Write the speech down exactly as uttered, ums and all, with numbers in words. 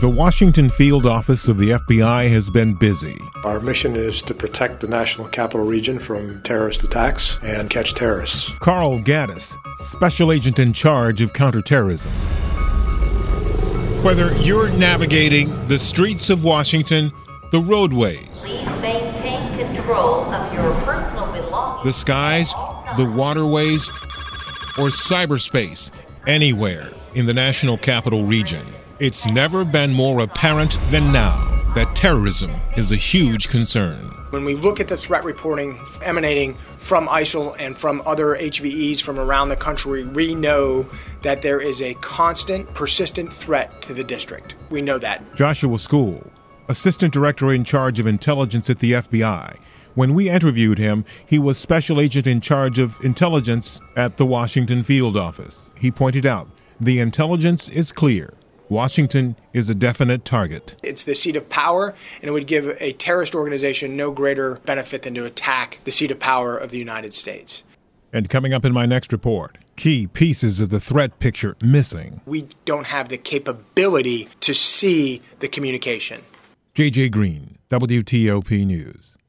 The Washington field office of the F B I has been busy. Our mission is to protect the National Capital Region from terrorist attacks and catch terrorists. Carl Gaddis, special agent in charge of counterterrorism. Whether you're navigating the streets of Washington, the roadways, please maintain control of your personal belongings, the skies, the waterways, or cyberspace, anywhere in the National Capital Region, it's never been more apparent than now that terrorism is a huge concern. When we look at the threat reporting emanating from I S I L and from other H V Es from around the country, we know that there is a constant, persistent threat to the district. We know that. Joshua School, assistant director in charge of intelligence at the F B I. When we interviewed him, he was special agent in charge of intelligence at the Washington field office. He pointed out the intelligence is clear. Washington is a definite target. It's the seat of power, and it would give a terrorist organization no greater benefit than to attack the seat of power of the United States. And coming up in my next report, key pieces of the threat picture missing. We don't have the capability to see the communication. J J Green, W T O P News.